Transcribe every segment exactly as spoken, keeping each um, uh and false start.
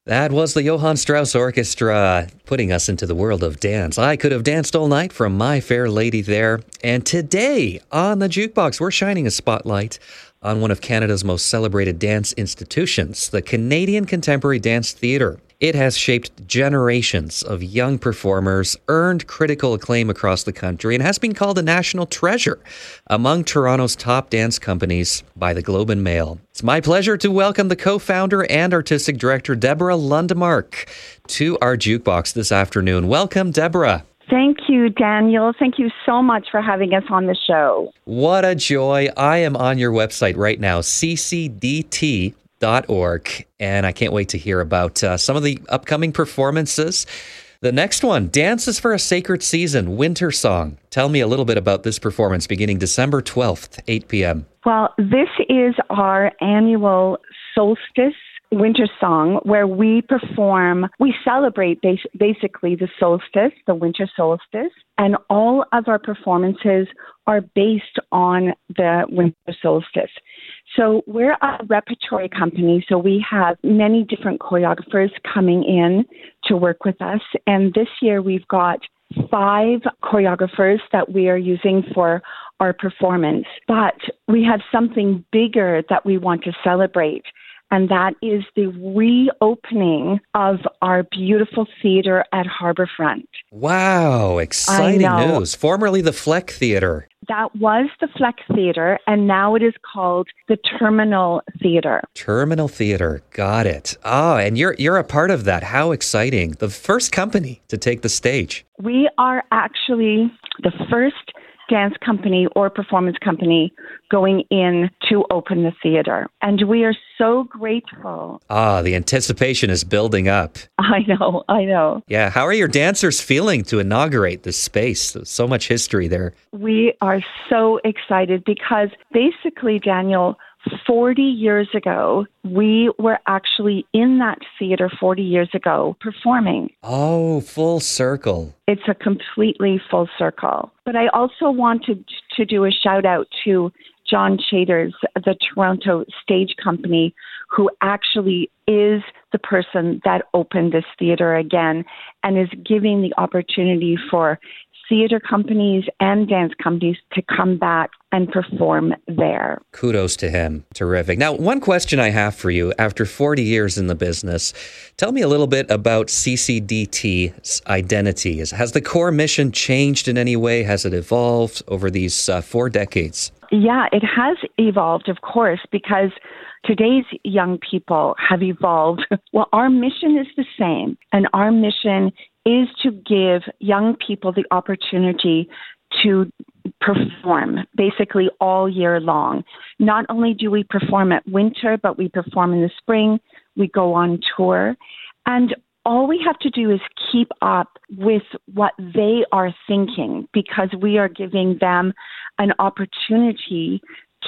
That was the Johann Strauss Orchestra putting us into the world of dance. I could have danced all night from My Fair Lady there. And today on the Jukebox, we're shining a spotlight on one of Canada's most celebrated dance institutions, the Canadian Contemporary Dance Theatre. It has shaped generations of young performers, earned critical acclaim across the country, and has been called a national treasure among Toronto's top dance companies by the Globe and Mail. It's my pleasure to welcome the co-founder and artistic director, Deborah Lundemark, to our Jukebox this afternoon. Welcome, Deborah. Thank you, Daniel. Thank you so much for having us on the show. What a joy. I am on your website right now, c c d t dot org, and I can't wait to hear about uh, some of the upcoming performances. The next one, Dances for a Sacred Season, Winter Song. Tell me a little bit about this performance beginning December twelfth, eight p.m. Well, this is our annual solstice winter song where we perform, we celebrate bas- basically the solstice, the winter solstice, and all of our performances are based on the winter solstice. So we're a repertory company, so we have many different choreographers coming in to work with us. And this year we've got five choreographers that we are using for our performance. But we have something bigger that we want to celebrate, and that is the reopening of our beautiful theater at Harbourfront. Wow, exciting news. Formerly the Fleck Theater. That was the Fleck Theater, and now it is called the Terminal Theater. Terminal Theater, got it. Oh, and you're you're a part of that. How exciting. The first company to take the stage. We are actually the first dance company or performance company going in to open the theater. And we are so grateful. Ah, the anticipation is building up. I know, I know. Yeah, how are your dancers feeling to inaugurate this space? There's so much history there. We are so excited because basically, Daniel, forty years ago, we were actually in that theater forty years ago performing. Oh, full circle. It's a completely full circle. But I also wanted to do a shout out to John Chaders, the Toronto Stage Company, who actually is the person that opened this theater again and is giving the opportunity for theater companies and dance companies to come back and perform there. Kudos to him. Terrific. Now, one question I have for you, after forty years in the business, tell me a little bit about C C D T's identity. Has the core mission changed in any way? Has it evolved over these uh, four decades? Yeah, it has evolved, of course, because today's young people have evolved. Well, our mission is the same, and our mission is to give young people the opportunity to perform basically all year long. Not only do we perform at winter, but we perform in the spring. We go on tour. And all we have to do is keep up with what they are thinking, because we are giving them an opportunity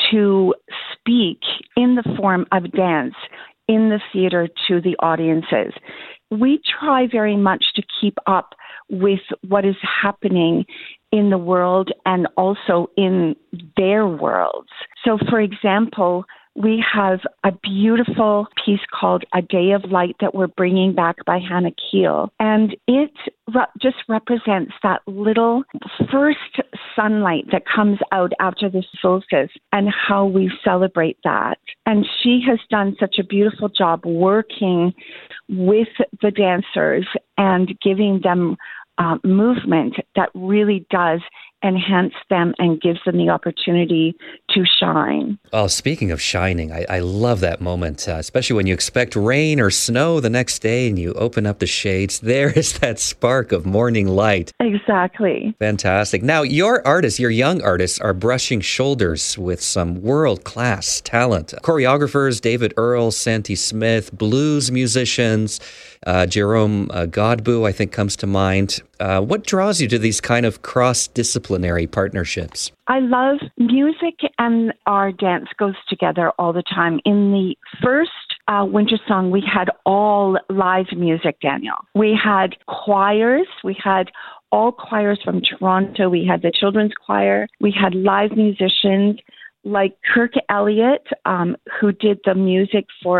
to speak in the form of dance in the theater to the audiences. We try very much to keep up with what is happening in the world and also in their worlds. So, for example, we have a beautiful piece called A Day of Light that we're bringing back by Hannah Keel. And it re- just represents that little first sunlight that comes out after the solstice and how we celebrate that. And she has done such a beautiful job working with the dancers and giving them uh, movement that really does enhance them and gives them the opportunity to shine. Oh, speaking of shining, I, I love that moment, uh, especially when you expect rain or snow the next day and you open up the shades. There is that spark of morning light. Exactly. Fantastic. Now, your artists, your young artists, are brushing shoulders with some world-class talent. Choreographers, David Earl, Santi Smith, blues musicians, uh, Jerome uh, Godbout, I think, comes to mind. Uh, what draws you to these kind of cross-disciplinary partnerships? I love music, and our dance goes together all the time. In the first uh, winter song, we had all live music, Daniel. We had choirs. We had all choirs from Toronto. We had the children's choir. We had live musicians like Kirk Elliott, um, who did the music for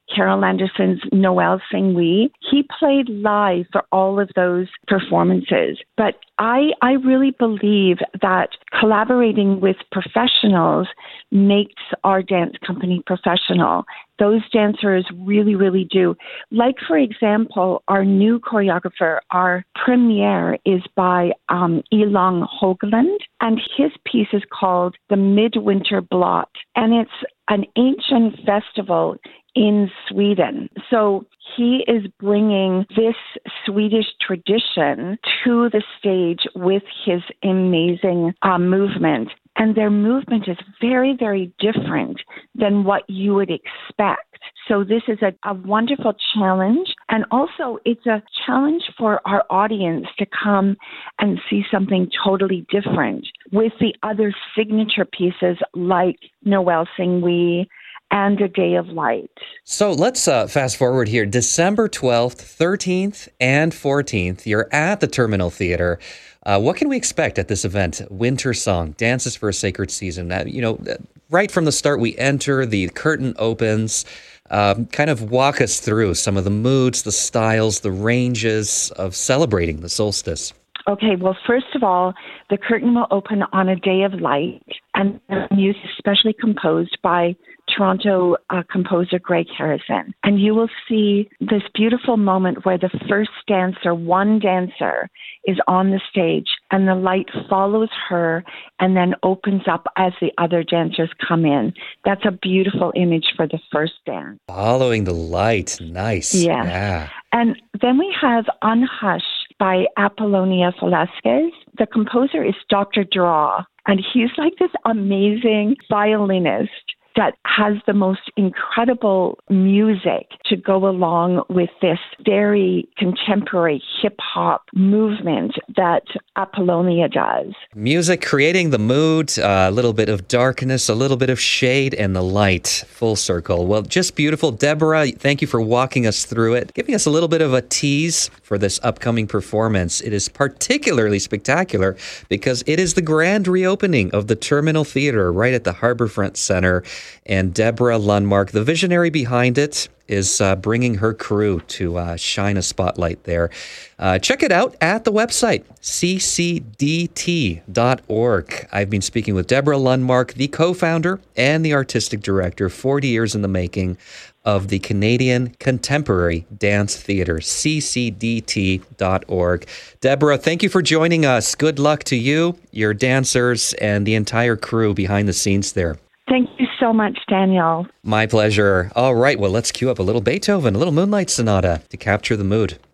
Carol Anderson's Noel Sing We. He played live for all of those performances. But I, I really believe that collaborating with professionals makes our dance company professional. Those dancers really, really do. Like, for example, our new choreographer, our premiere is by um, Elong Hoagland, and his piece is called The Midwinter Blot, and it's an ancient festival in Sweden. So he is bringing this Swedish tradition to the stage with his amazing uh, movement. And their movement is very, very different than what you would expect. So this is a, a wonderful challenge. And also it's a challenge for our audience to come and see something totally different with the other signature pieces like Noel Sing We and A Day of Light. So let's uh, fast forward here. December twelfth, thirteenth, and fourteenth, you're at the Terminal Theater. Uh, what can we expect at this event? Winter Song, Dances for a Sacred Season. Uh, you know, right from the start, we enter, the curtain opens. Um, kind of walk us through some of the moods, the styles, the ranges of celebrating the solstice. Okay, well, first of all, the curtain will open on A Day of Light, and the music is specially composed by Toronto uh, composer Greg Harrison. And you will see this beautiful moment where the first dancer, one dancer, is on the stage, and the light follows her and then opens up as the other dancers come in. That's a beautiful image for the first dance. Following the light. Nice. Yeah. yeah. And then we have Unhush by Apollonia Velasquez. The composer is Doctor Draw, and he's like this amazing violinist that has the most incredible music to go along with this very contemporary hip-hop movement that Apollonia does. Music creating the mood, a little bit of darkness, a little bit of shade, and the light, full circle. Well, just beautiful. Deborah, thank you for walking us through it, giving us a little bit of a tease for this upcoming performance. It is particularly spectacular because it is the grand reopening of the Terminal Theater right at the Harbourfront Center. And Deborah Lundmark, the visionary behind it, is uh, bringing her crew to uh, shine a spotlight there. Uh, check it out at the website, c c d t dot org. I've been speaking with Deborah Lundmark, the co-founder and the artistic director, forty years in the making, of the Canadian Contemporary Dance Theatre, c c d t dot org. Deborah, thank you for joining us. Good luck to you, your dancers, and the entire crew behind the scenes there. Thank you so much, Daniel. My pleasure. All right, well, let's cue up a little Beethoven, a little Moonlight Sonata to capture the mood.